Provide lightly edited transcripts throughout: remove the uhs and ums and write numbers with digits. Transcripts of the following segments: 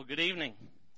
Well, good evening.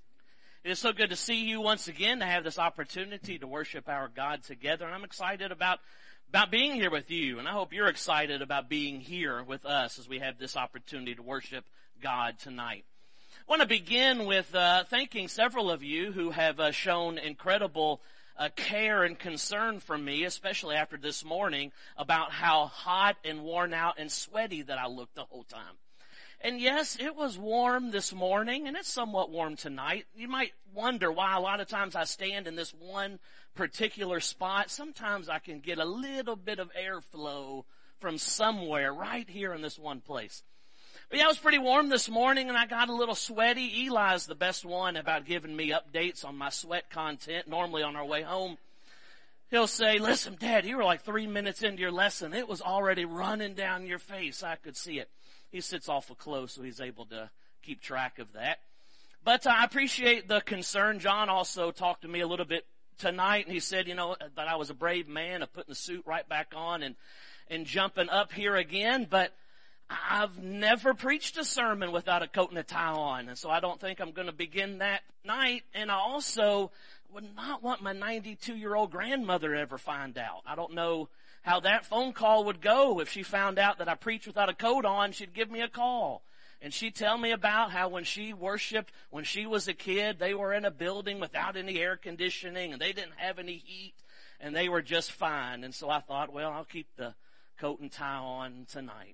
It is so good to see you once again, to have this opportunity to worship our God together. And I'm excited about being here with you. And I hope you're excited about being here with us as we have this opportunity to worship God tonight. I want to begin with thanking several of you who have shown incredible care and concern for me, especially after this morning, about how hot and worn out and sweaty that I looked the whole time. And yes, it was warm this morning, and it's somewhat warm tonight. You might wonder why a lot of times I stand in this one particular spot. Sometimes I can get a little bit of airflow from somewhere right here in this one place. But yeah, it was pretty warm this morning, and I got a little sweaty. Eli's the best one about giving me updates on my sweat content. Normally on our way home, he'll say, "Listen, Dad, you were like 3 minutes into your lesson. It was already running down your face. I could see it." He sits awful close, so he's able to keep track of that. But I appreciate the concern. John also talked to me a little bit tonight, and he said, that I was a brave man of putting the suit right back on and jumping up here again. But I've never preached a sermon without a coat and a tie on, and so I don't think I'm going to begin that night. And I also would not want my 92-year-old grandmother to ever find out. I don't know how that phone call would go. If she found out that I preached without a coat on, she'd give me a call. And she'd tell me about how when she worshiped, when she was a kid, they were in a building without any air conditioning, and they didn't have any heat, and they were just fine. And so I thought, well, I'll keep the coat and tie on tonight.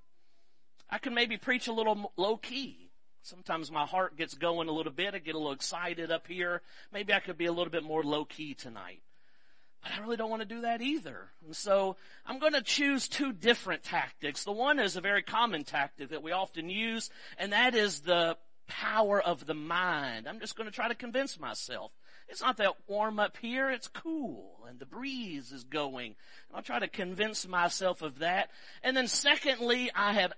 I could maybe preach a little low-key. Sometimes my heart gets going a little bit. I get a little excited up here. Maybe I could be a little bit more low-key tonight. But I really don't want to do that either. And so I'm going to choose two different tactics. The one is a very common tactic that we often use, and that is the power of the mind. I'm just going to try to convince myself. It's not that warm up here. It's cool, and the breeze is going. I'll try to convince myself of that. And then secondly, I have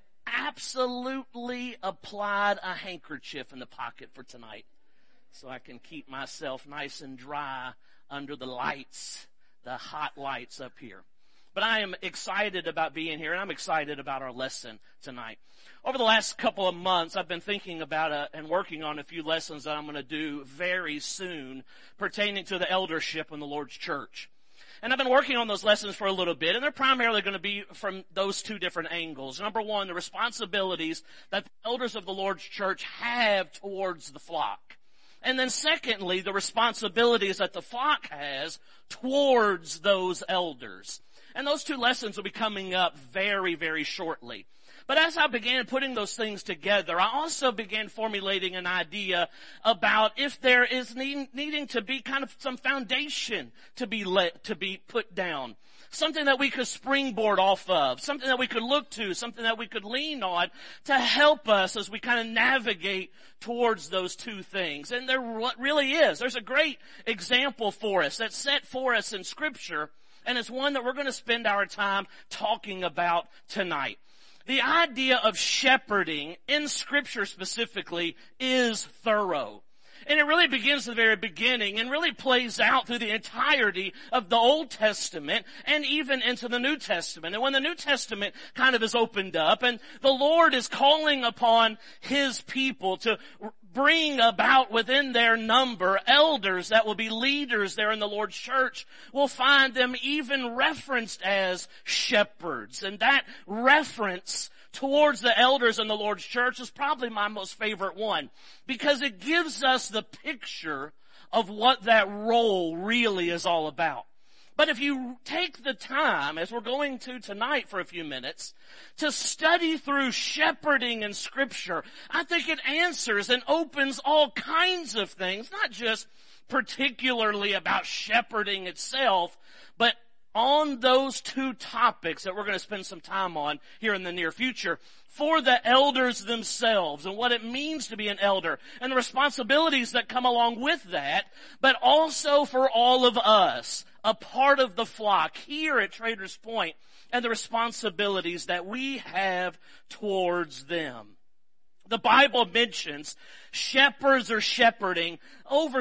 absolutely applied a handkerchief in the pocket for tonight, so I can keep myself nice and dry under the lights, the hot lights up here. But I am excited about being here, and I'm excited about our lesson tonight. Over the last couple of months, I've been thinking about and working on a few lessons that I'm going to do very soon pertaining to the eldership in the Lord's church. And I've been working on those lessons for a little bit, and they're primarily going to be from those two different angles. Number one, the responsibilities that the elders of the Lord's church have towards the flock. And then secondly, the responsibilities that the flock has towards those elders. And those two lessons will be coming up very, very shortly. But as I began putting those things together, I also began formulating an idea about if there is needing to be kind of some foundation to be put down. Something that we could springboard off of, something that we could look to, something that we could lean on to help us as we kind of navigate towards those two things. And there really is. There's a great example for us that's set for us in Scripture, and it's one that we're going to spend our time talking about tonight. The idea of shepherding in Scripture specifically is thorough. And it really begins at the very beginning and really plays out through the entirety of the Old Testament and even into the New Testament. And when the New Testament kind of is opened up and the Lord is calling upon His people to bring about within their number elders that will be leaders there in the Lord's church, we'll find them even referenced as shepherds. And that reference towards the elders in the Lord's church is probably my most favorite one, because it gives us the picture of what that role really is all about. But if you take the time, as we're going to tonight for a few minutes, to study through shepherding in Scripture, I think it answers and opens all kinds of things, not just particularly about shepherding itself, but on those two topics that we're going to spend some time on here in the near future, for the elders themselves and what it means to be an elder and the responsibilities that come along with that, but also for all of us, a part of the flock here at Traders Point, and the responsibilities that we have towards them. The Bible mentions shepherds or shepherding over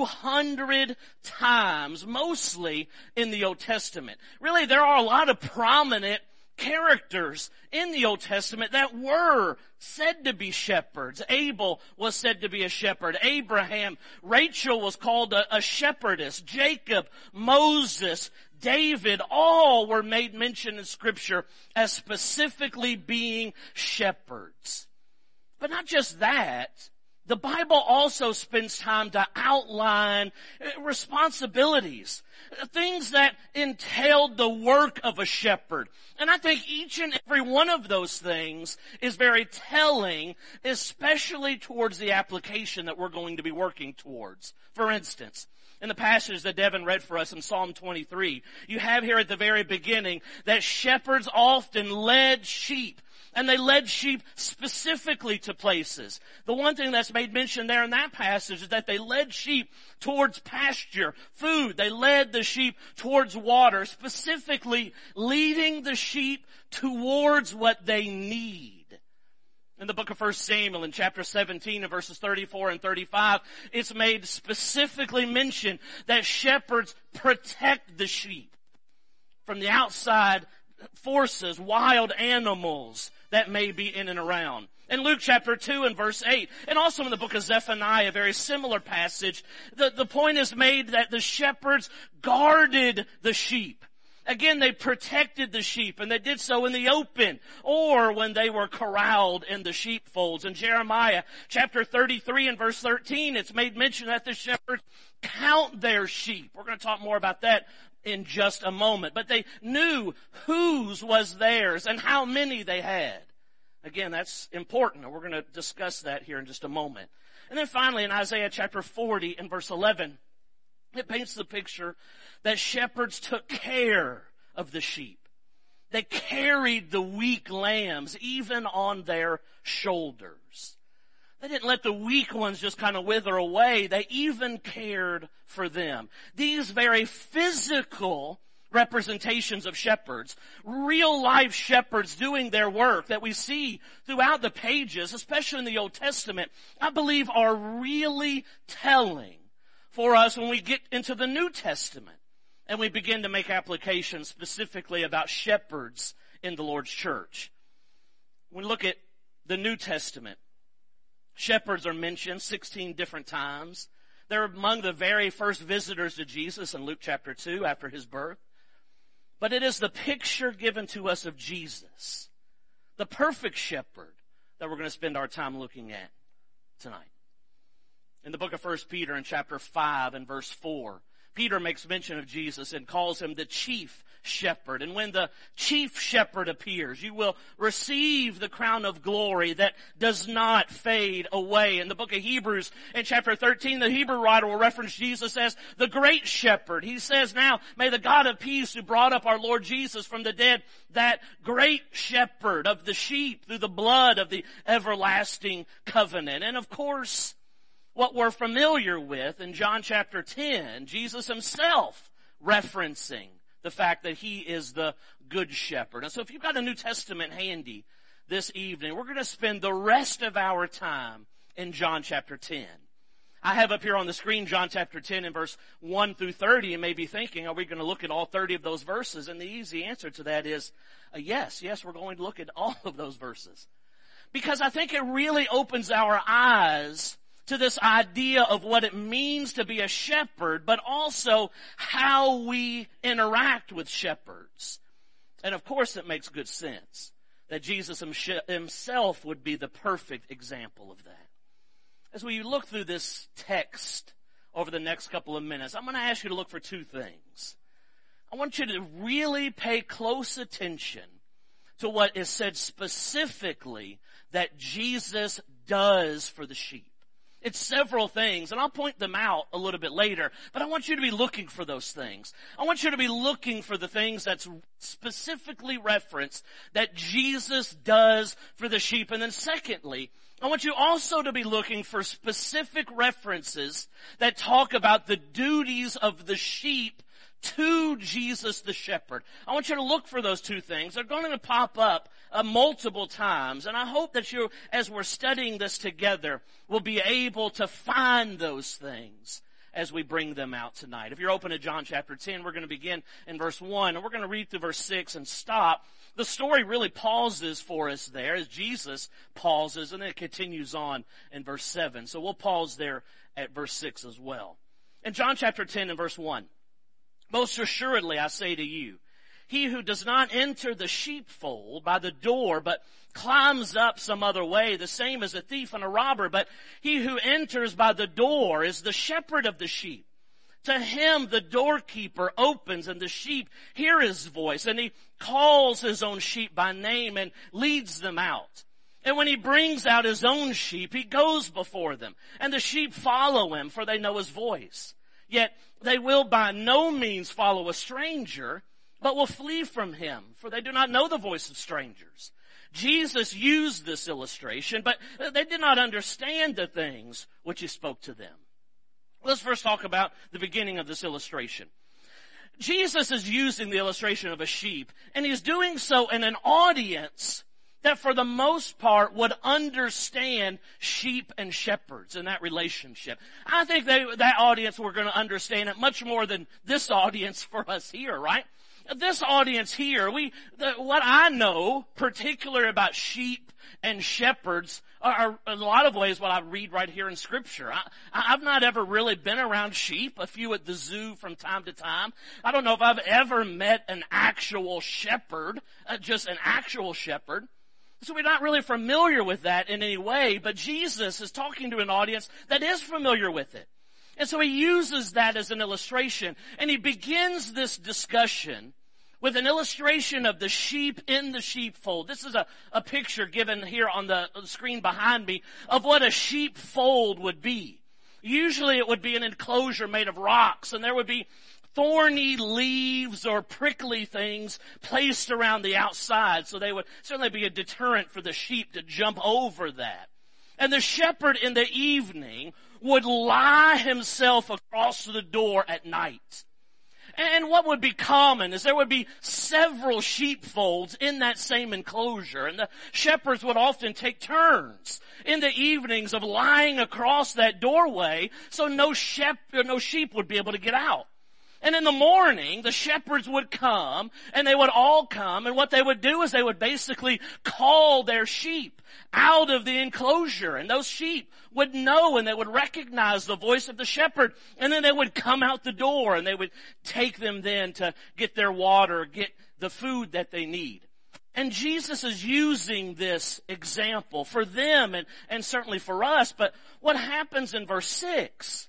200 times, mostly in the Old Testament. Really, there are a lot of prominent characters in the Old Testament that were said to be shepherds. Abel was said to be a shepherd. Abraham, Rachel was called a shepherdess. Jacob, Moses, David, all were made mention in Scripture as specifically being shepherds. But not just that. The Bible also spends time to outline responsibilities, things that entailed the work of a shepherd. And I think each and every one of those things is very telling, especially towards the application that we're going to be working towards. For instance, in the passage that Devin read for us in Psalm 23, you have here at the very beginning that shepherds often led sheep. And they led sheep specifically to places. The one thing that's made mention there in that passage is that they led sheep towards pasture, food. They led the sheep towards water, specifically leading the sheep towards what they need. In the book of 1 Samuel, in chapter 17, and verses 34 and 35, it's made specifically mention that shepherds protect the sheep from the outside forces, wild animals that may be in and around. In Luke chapter 2 and verse 8, and also in the book of Zephaniah, a very similar passage, the point is made that the shepherds guarded the sheep. Again, they protected the sheep, and they did so in the open, or when they were corralled in the sheepfolds. In Jeremiah chapter 33 and verse 13, it's made mention that the shepherds count their sheep. We're going to talk more about that in just a moment. But they knew whose was theirs and how many they had. Again, that's important, and we're going to discuss that here in just a moment. And then finally, in Isaiah chapter 40 and verse 11, it paints the picture that shepherds took care of the sheep. They carried the weak lambs even on their shoulders. They didn't let the weak ones just kind of wither away. They even cared for them. These very physical representations of shepherds, real life shepherds doing their work that we see throughout the pages, especially in the Old Testament, I believe are really telling for us when we get into the New Testament and we begin to make applications specifically about shepherds in the Lord's church. When we look at the New Testament, shepherds are mentioned 16 different times. They're among the very first visitors to Jesus in Luke chapter 2 after his birth. But it is the picture given to us of Jesus, the perfect shepherd, that we're going to spend our time looking at tonight. In the book of 1 Peter in chapter 5 and verse 4, Peter makes mention of Jesus and calls him the chief shepherd. And when the chief shepherd appears, you will receive the crown of glory that does not fade away. In the book of Hebrews, in chapter 13, the Hebrew writer will reference Jesus as the great shepherd. He says, now, may the God of peace who brought up our Lord Jesus from the dead, that great shepherd of the sheep through the blood of the everlasting covenant. And of course, what we're familiar with in John chapter 10, Jesus himself referencing the fact that he is the good shepherd. And so if you've got a New Testament handy this evening, we're going to spend the rest of our time in John chapter 10. I have up here on the screen John chapter 10 and verse 1 through 30, and may be thinking, are we going to look at all 30 of those verses? And the easy answer to that is yes, we're going to look at all of those verses. Because I think it really opens our eyes to this idea of what it means to be a shepherd, but also how we interact with shepherds. And of course it makes good sense that Jesus himself would be the perfect example of that. As we look through this text over the next couple of minutes, I'm going to ask you to look for two things. I want you to really pay close attention to what is said specifically that Jesus does for the sheep. It's several things, and I'll point them out a little bit later, but I want you to be looking for those things. I want you to be looking for the things that's specifically referenced that Jesus does for the sheep. And then secondly, I want you also to be looking for specific references that talk about the duties of the sheep to Jesus the shepherd. I want you to look for those two things. They're going to pop up multiple times, and I hope that you, as we're studying this together, will be able to find those things as we bring them out tonight. If you're open to John chapter 10, we're going to begin in verse 1, and we're going to read through verse 6 and stop The story really pauses for us there as Jesus pauses, and then it continues on in verse 7. So we'll pause there at verse 6 as well. In John chapter 10 and verse 1, most assuredly I say to you, he who does not enter the sheepfold by the door, but climbs up some other way, the same as a thief and a robber. But he who enters by the door is the shepherd of the sheep. To him the doorkeeper opens, and the sheep hear his voice, and he calls his own sheep by name and leads them out. And when he brings out his own sheep, he goes before them, and the sheep follow him, for they know his voice. Yet they will by no means follow a stranger, but will flee from him, for they do not know the voice of strangers. Jesus used this illustration, but they did not understand the things which he spoke to them. Let's first talk about the beginning of this illustration. Jesus is using the illustration of a sheep, and he's doing so in an audience that for the most part would understand sheep and shepherds in that relationship. I think that audience were going to understand it much more than this audience for us here, right? This audience here, what I know particular about sheep and shepherds are in a lot of ways what I read right here in Scripture. I've not ever really been around sheep, a few at the zoo from time to time. I don't know if I've ever met an actual shepherd, just an actual shepherd. So we're not really familiar with that in any way, but Jesus is talking to an audience that is familiar with it. And so he uses that as an illustration, and he begins this discussion with an illustration of the sheep in the sheepfold. This is a picture given here on the screen behind me of what a sheepfold would be. Usually it would be an enclosure made of rocks, and there would be thorny leaves or prickly things placed around the outside, so they would certainly be a deterrent for the sheep to jump over that. And the shepherd in the evening would lie himself across the door at night. And what would be common is there would be several sheepfolds in that same enclosure, and the shepherds would often take turns in the evenings of lying across that doorway so no sheep would be able to get out. And in the morning, the shepherds would come, and they would all come, and what they would do is they would basically call their sheep out of the enclosure, and those sheep would know and they would recognize the voice of the shepherd, and then they would come out the door, and they would take them then to get their water, get the food that they need. And Jesus is using this example for them and certainly for us, but what happens in verse 6,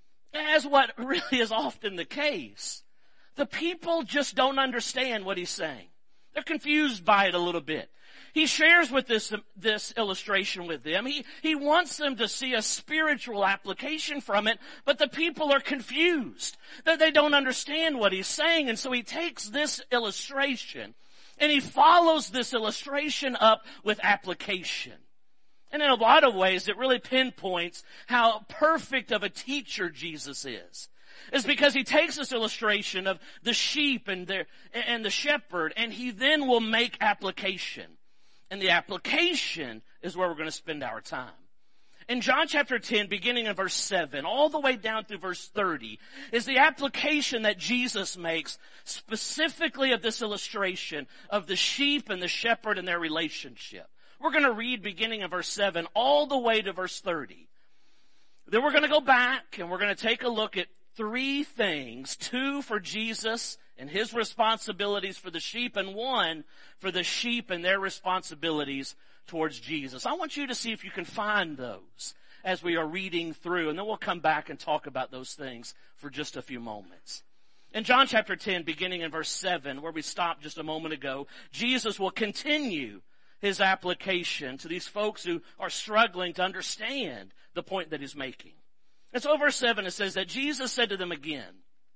as what really is often the case, the people just don't understand what he's saying. They're confused by it a little bit. He shares with this illustration with them. He wants them to see a spiritual application from it, but the people are confused. That they don't understand what he's saying, and so he takes this illustration and he follows this illustration up with application. And in a lot of ways, it really pinpoints how perfect of a teacher Jesus is. It's because he takes this illustration of the sheep and the shepherd, and he then will make application. And the application is where we're going to spend our time. In John chapter 10, beginning in verse 7, all the way down through verse 30, is the application that Jesus makes specifically of this illustration of the sheep and the shepherd and their relationship. We're going to read beginning in verse 7 all the way to verse 30. Then we're going to go back and we're going to take a look at three things, two for Jesus and his responsibilities for the sheep, and one for the sheep and their responsibilities towards Jesus. I want you to see if you can find those as we are reading through, and then we'll come back and talk about those things for just a few moments. In John chapter 10, beginning in verse 7, where we stopped just a moment ago, Jesus will continue his application to these folks who are struggling to understand the point that he's making. And so verse 7, it says that Jesus said to them again,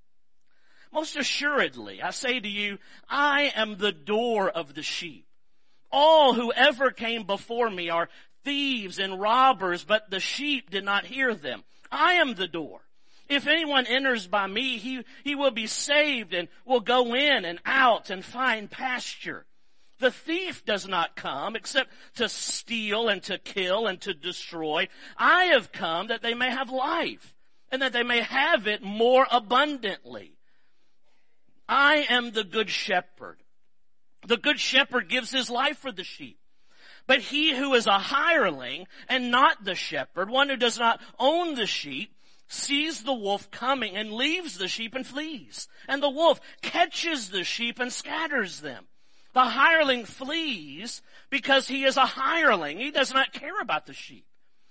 "Most assuredly, I say to you, I am the door of the sheep. All who ever came before me are thieves and robbers, but the sheep did not hear them. I am the door. If anyone enters by me, he will be saved and will go in and out and find pasture. The thief does not come except to steal and to kill and to destroy. I have come that they may have life and that they may have it more abundantly. I am the good shepherd. The good shepherd gives his life for the sheep. But he who is a hireling and not the shepherd, one who does not own the sheep, sees the wolf coming and leaves the sheep and flees. And the wolf catches the sheep and scatters them. The hireling flees because he is a hireling. He does not care about the sheep.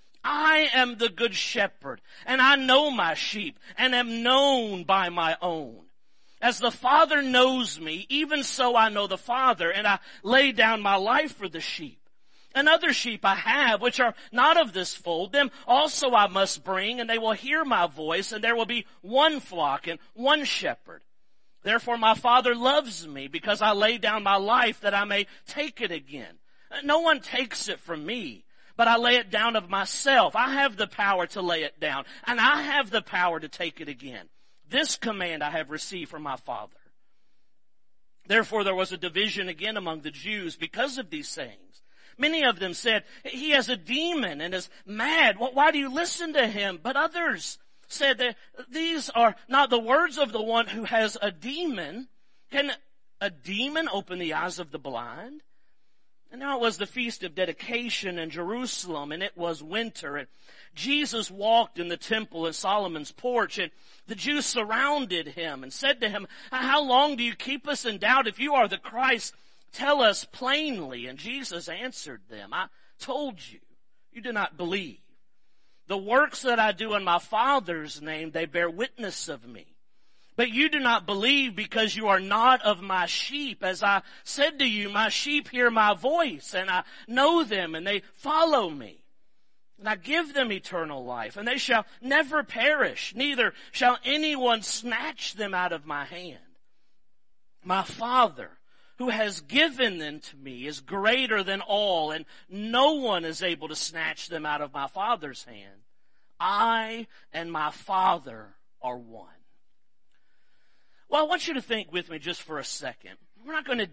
I am the good shepherd, and I know my sheep, and am known by my own. As the Father knows me, even so I know the Father, and I lay down my life for the sheep. And other sheep I have, which are not of this fold, them also I must bring, and they will hear my voice, and there will be one flock and one shepherd. Therefore my Father loves me, because I lay down my life that I may take it again. No one takes it from me, but I lay it down of myself. I have the power to lay it down, and I have the power to take it again. This command I have received from my Father. Therefore there was a division again among the Jews because of these sayings. Many of them said, he has a demon and is mad. Why do you listen to him? But others said that these are not the words of the one who has a demon. Can a demon open the eyes of the blind? And now it was the feast of dedication in Jerusalem, and it was winter. And Jesus walked in the temple in Solomon's porch, and the Jews surrounded him and said to him, how long do you keep us in doubt? If you are the Christ, tell us plainly. And Jesus answered them, I told you, you do not believe. The works that I do in my Father's name, they bear witness of me. But you do not believe because you are not of my sheep. As I said to you, my sheep hear my voice, and I know them, and they follow me. And I give them eternal life, and they shall never perish, neither shall anyone snatch them out of my hand. My Father, who has given them to me, is greater than all, and no one is able to snatch them out of my Father's hand. I and my Father are one. Well, I want you to think with me just for a second. We're not going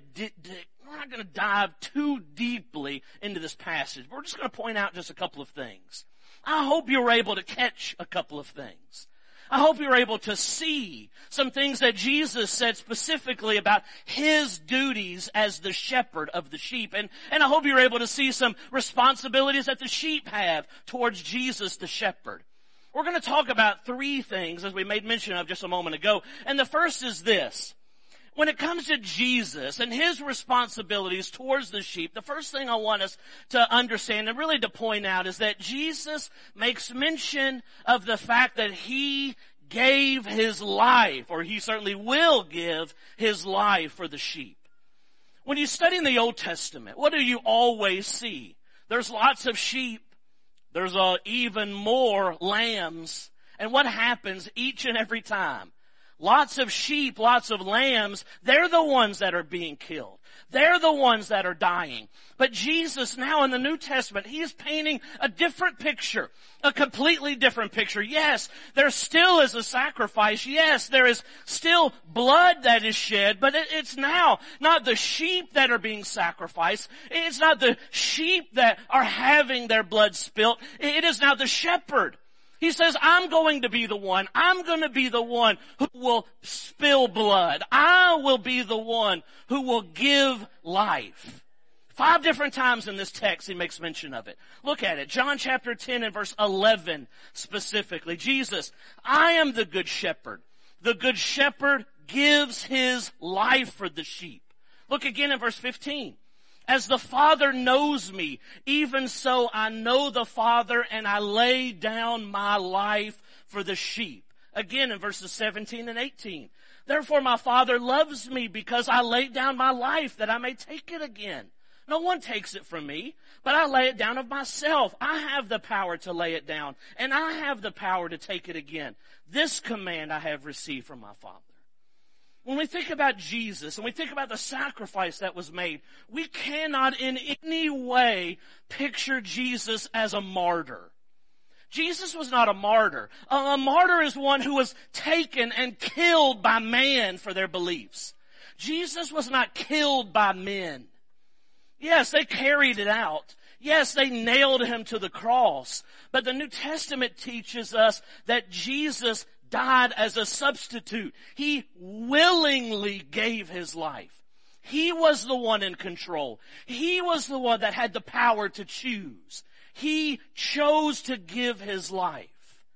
to dive too deeply into this passage. We're just going to point out just a couple of things. I hope you were able to catch a couple of things. I hope you were able to see some things that Jesus said specifically about his duties as the shepherd of the sheep. And I hope you were able to see some responsibilities that the sheep have towards Jesus the shepherd. We're going to talk about three things, as we made mention of just a moment ago. And the first is this. When it comes to Jesus and his responsibilities towards the sheep, the first thing I want us to understand and really to point out is that Jesus makes mention of the fact that he gave his life, or he certainly will give his life for the sheep. When you study in the Old Testament, what do you always see? There's lots of sheep. There's even more lambs. And what happens each and every time? Lots of sheep, lots of lambs, they're the ones that are being killed. They're the ones that are dying. But Jesus now in the New Testament, he is painting a different picture, a completely different picture. Yes, there still is a sacrifice. Yes, there is still blood that is shed, but it's now not the sheep that are being sacrificed. It's not the sheep that are having their blood spilt. It is now the shepherd. He says, I'm going to be the one. I'm going to be the one who will spill blood. I will be the one who will give life. 5 different times in this text he makes mention of it. Look at it. John chapter 10 and verse 11 specifically. Jesus, I am the good shepherd. The good shepherd gives his life for the sheep. Look again in verse 15. As the Father knows me, even so I know the Father, and I lay down my life for the sheep. Again in verses 17 and 18. Therefore my Father loves me because I lay down my life that I may take it again. No one takes it from me, but I lay it down of myself. I have the power to lay it down, and I have the power to take it again. This command I have received from my Father. When we think about Jesus and we think about the sacrifice that was made, we cannot in any way picture Jesus as a martyr. Jesus was not a martyr. A martyr is one who was taken and killed by man for their beliefs. Jesus was not killed by men. Yes, they carried it out. Yes, they nailed him to the cross. But the New Testament teaches us that Jesus died as a substitute. He willingly gave his life. He was the one in control. He was the one that had the power to choose. He chose to give his life.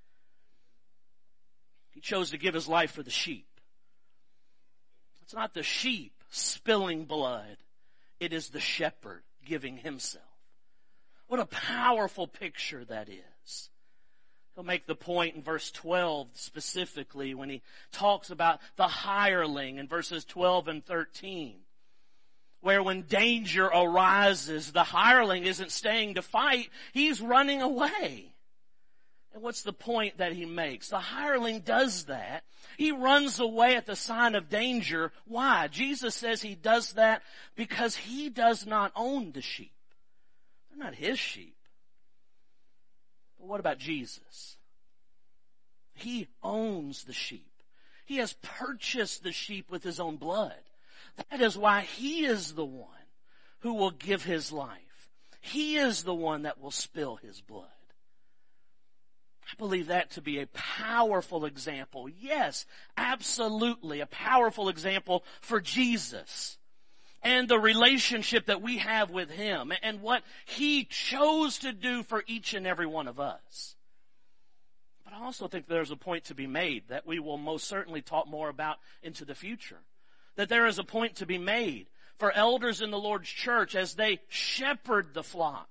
He chose to give his life for the sheep. It's not the sheep spilling blood. It is the shepherd giving himself. What a powerful picture that is. He'll make the point in verse 12 specifically when he talks about the hireling in verses 12 and 13. Where when danger arises, the hireling isn't staying to fight, he's running away. And what's the point that he makes? The hireling does that. He runs away at the sign of danger. Why? Jesus says he does that because he does not own the sheep. They're not his sheep. But what about Jesus? He owns the sheep. He has purchased the sheep with his own blood. That is why he is the one who will give his life. He is the one that will spill his blood. I believe that to be a powerful example. Yes, absolutely a powerful example for Jesus and the relationship that we have with him and what he chose to do for each and every one of us. But I also think there's a point to be made that we will most certainly talk more about into the future. That there is a point to be made for elders in the Lord's church as they shepherd the flock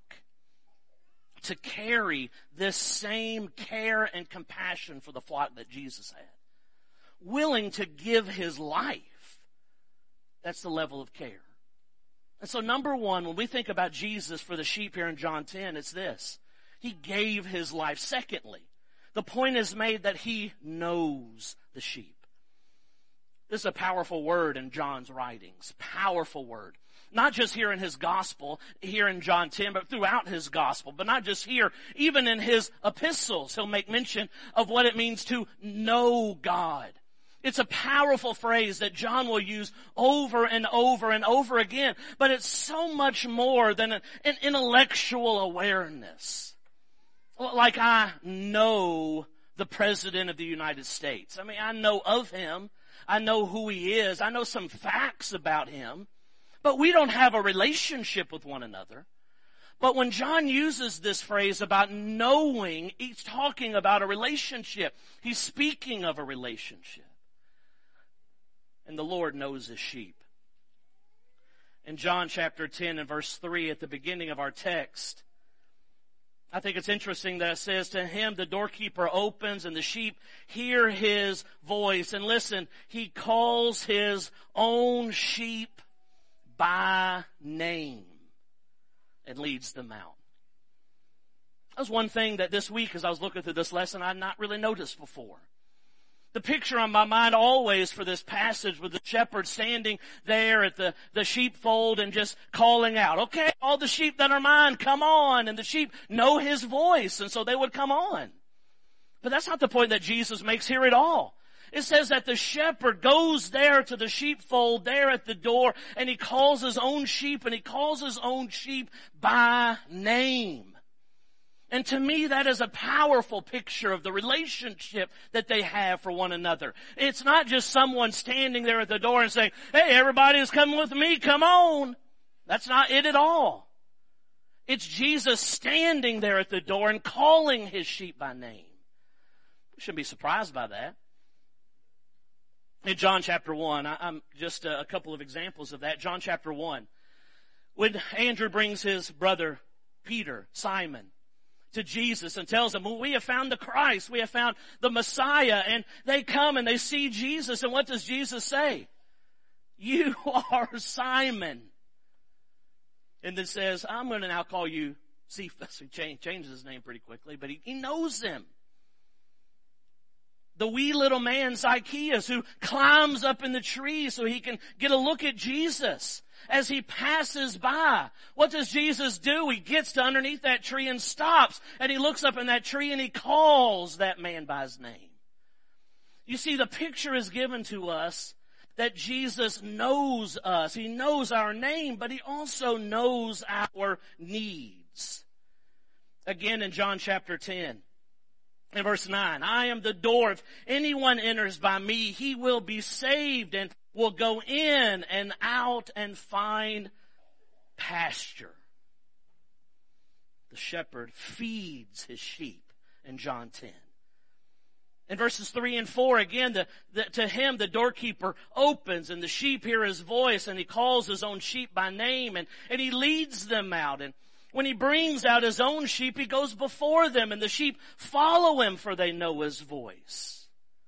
to carry this same care and compassion for the flock that Jesus had. Willing to give his life. That's the level of care. And so number one, when we think about Jesus for the sheep here in John 10, it's this. He gave his life. Secondly, the point is made that he knows the sheep. This is a powerful word in John's writings. Powerful word. Not just here in his gospel, here in John 10, but throughout his gospel. But not just here, even in his epistles, he'll make mention of what it means to know God. It's a powerful phrase that John will use over and over and over again. But it's so much more than an intellectual awareness. Like I know the President of the United States. I mean, I know of him. I know who he is. I know some facts about him. But we don't have a relationship with one another. But when John uses this phrase about knowing, he's talking about a relationship. He's speaking of a relationship. And the Lord knows his sheep. In John chapter 10 and verse 3 at the beginning of our text, I think it's interesting that it says, to him the doorkeeper opens and the sheep hear his voice. And listen, he calls his own sheep by name and leads them out. That was one thing that this week as I was looking through this lesson I had not really noticed before. The picture on my mind always for this passage with the shepherd standing there at the sheepfold and just calling out, okay, all the sheep that are mine, come on. And the sheep know his voice, and so they would come on. But that's not the point that Jesus makes here at all. It says that the shepherd goes there to the sheepfold there at the door, and he calls his own sheep, and he calls his own sheep by name. And to me, that is a powerful picture of the relationship that they have for one another. It's not just someone standing there at the door and saying, hey, everybody is coming with me, come on. That's not it at all. It's Jesus standing there at the door and calling his sheep by name. We shouldn't be surprised by that. In John chapter 1, I'm just a couple of examples of that. John chapter 1, when Andrew brings his brother Peter, Simon, to Jesus and tells them, well, we have found the Christ, we have found the Messiah, and they come and they see Jesus, and what does Jesus say? You are Simon. And then says, I'm going to now call you Cephas. He changes his name pretty quickly, but he knows him. The wee little man Zacchaeus who climbs up in the tree so he can get a look at Jesus as he passes by. What does Jesus do? He gets to underneath that tree and stops, and he looks up in that tree and he calls that man by his name. You see, the picture is given to us that Jesus knows us. He knows our name, but he also knows our needs. Again in John chapter 10. In verse 9, I am the door. If anyone enters by me, he will be saved and will go in and out and find pasture. The shepherd feeds his sheep in John 10. In verses 3 and 4, again, to him the doorkeeper opens, and the sheep hear his voice, and he calls his own sheep by name, and he leads them out. And when he brings out his own sheep, he goes before them, and the sheep follow him, for they know his voice.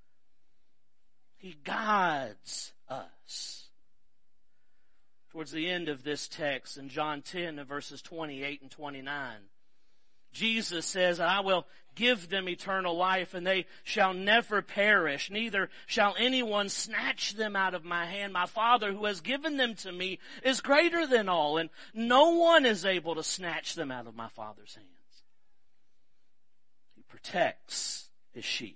He guides us. Towards the end of this text, in John 10, in verses 28 and 29, Jesus says, I will give them eternal life, and they shall never perish, neither shall anyone snatch them out of my hand. My Father who has given them to me is greater than all, and no one is able to snatch them out of my Father's hands. He protects his sheep.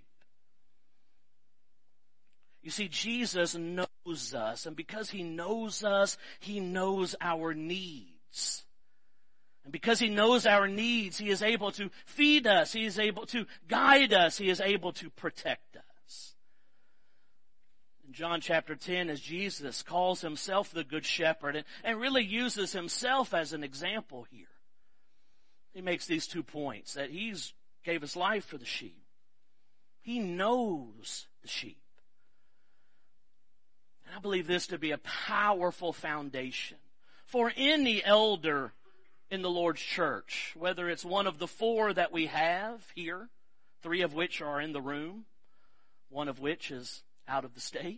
You see, Jesus knows us, and because he knows us, he knows our needs. And because he knows our needs, he is able to feed us. He is able to guide us. He is able to protect us. In John chapter 10, as Jesus calls himself the Good Shepherd and really uses himself as an example here, he makes these 2 points, that he's gave his life for the sheep. He knows the sheep. And I believe this to be a powerful foundation for any elder in the Lord's church, whether it's one of the 4 that we have here, 3 of which are in the room, 1 of which is out of the state.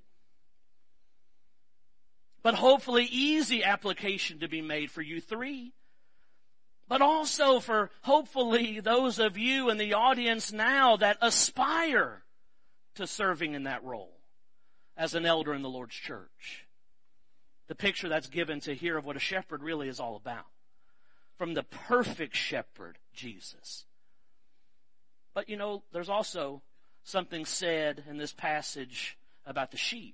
But hopefully easy application to be made for you 3. But also for hopefully those of you in the audience now that aspire to serving in that role as an elder in the Lord's church. The picture that's given to here of what a shepherd really is all about. From the perfect shepherd, Jesus. But you know, there's also something said in this passage about the sheep.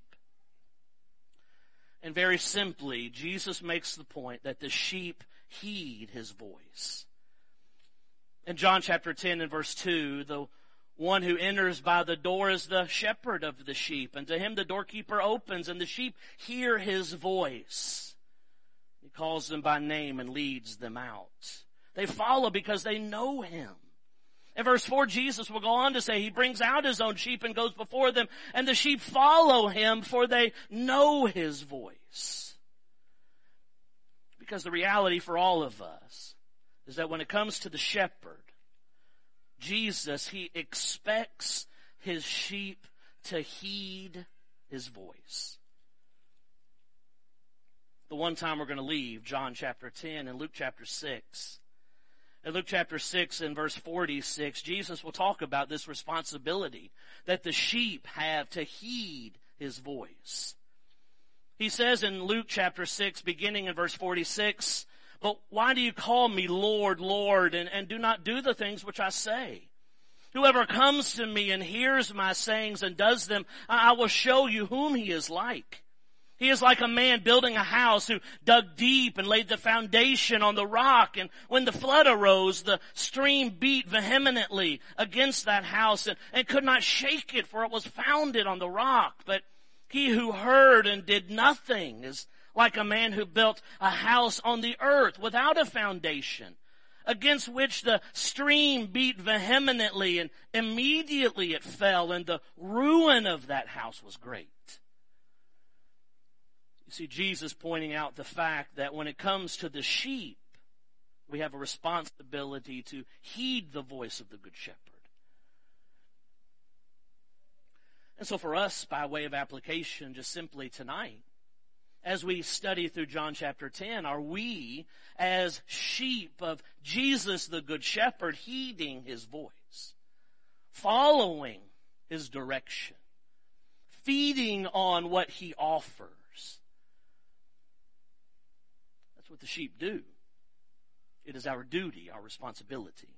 And very simply, Jesus makes the point that the sheep heed his voice. In John chapter 10 and verse 2, the one who enters by the door is the shepherd of the sheep, and to him the doorkeeper opens, and the sheep hear his voice. He calls them by name and leads them out. They follow because they know him. In verse 4, Jesus will go on to say he brings out his own sheep and goes before them, and the sheep follow him, for they know his voice. Because the reality for all of us is that when it comes to the shepherd, Jesus, he expects his sheep to heed his voice. The one time we're going to leave John chapter 10 and Luke chapter 6. In Luke chapter 6 and verse 46, Jesus will talk about this responsibility that the sheep have to heed his voice. He says in Luke chapter 6, beginning in verse 46, "But why do you call me Lord, Lord, and do not do the things which I say? Whoever comes to me and hears my sayings and does them, I will show you whom he is like. He is like a man building a house who dug deep and laid the foundation on the rock. And when the flood arose, the stream beat vehemently against that house and could not shake it, for it was founded on the rock. But he who heard and did nothing is like a man who built a house on the earth without a foundation, against which the stream beat vehemently, and immediately it fell, and the ruin of that house was great." You see, Jesus pointing out the fact that when it comes to the sheep, we have a responsibility to heed the voice of the Good Shepherd. And so for us, by way of application, just simply tonight, as we study through John chapter 10, are we, as sheep of Jesus the Good Shepherd, heeding his voice, following his direction, feeding on what he offers? That's what the sheep do. It is our duty, our responsibility.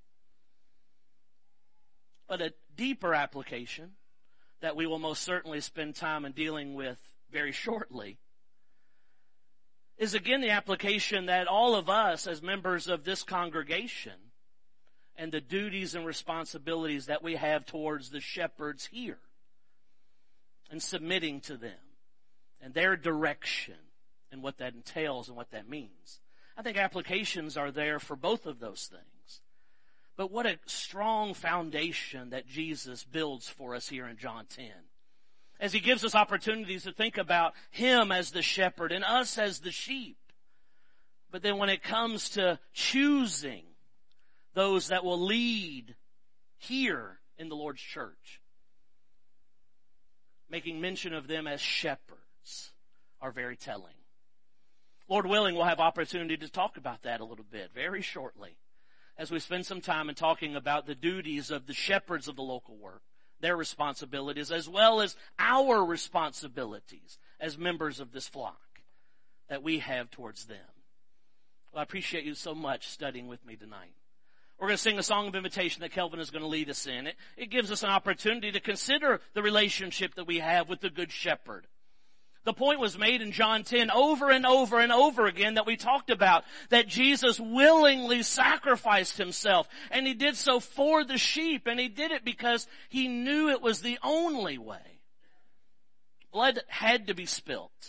But a deeper application that we will most certainly spend time in dealing with very shortly is again the application that all of us as members of this congregation and the duties and responsibilities that we have towards the shepherds here and submitting to them and their direction and what that entails and what that means. I think applications are there for both of those things. But what a strong foundation that Jesus builds for us here in John 10. As he gives us opportunities to think about him as the shepherd and us as the sheep. But then when it comes to choosing those that will lead here in the Lord's church, making mention of them as shepherds are very telling. Lord willing, we'll have opportunity to talk about that a little bit very shortly as we spend some time in talking about the duties of the shepherds of the local work, their responsibilities, as well as our responsibilities as members of this flock that we have towards them. Well, I appreciate you so much studying with me tonight. We're going to sing a song of invitation that Kelvin is going to lead us in. It gives us an opportunity to consider the relationship that we have with the Good Shepherd. The point was made in John 10 over and over and over again that we talked about, that Jesus willingly sacrificed himself, and he did so for the sheep, and he did it because he knew it was the only way. Blood had to be spilt.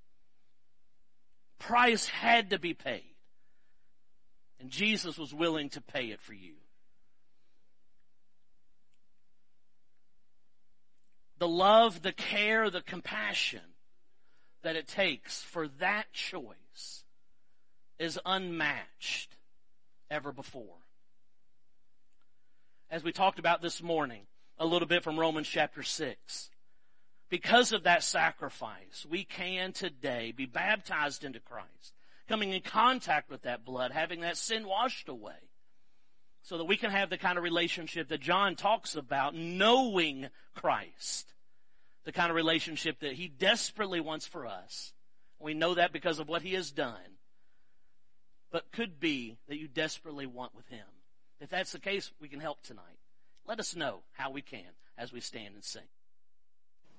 Price had to be paid. And Jesus was willing to pay it for you. The love, the care, the compassion that it takes for that choice is unmatched ever before. As we talked about this morning, a little bit from Romans chapter 6, because of that sacrifice, we can today be baptized into Christ, coming in contact with that blood, having that sin washed away, so that we can have the kind of relationship that John talks about, knowing Christ. The kind of relationship that he desperately wants for us. We know that because of what he has done. But could be that you desperately want with him. If that's the case, we can help tonight. Let us know how we can as we stand and sing.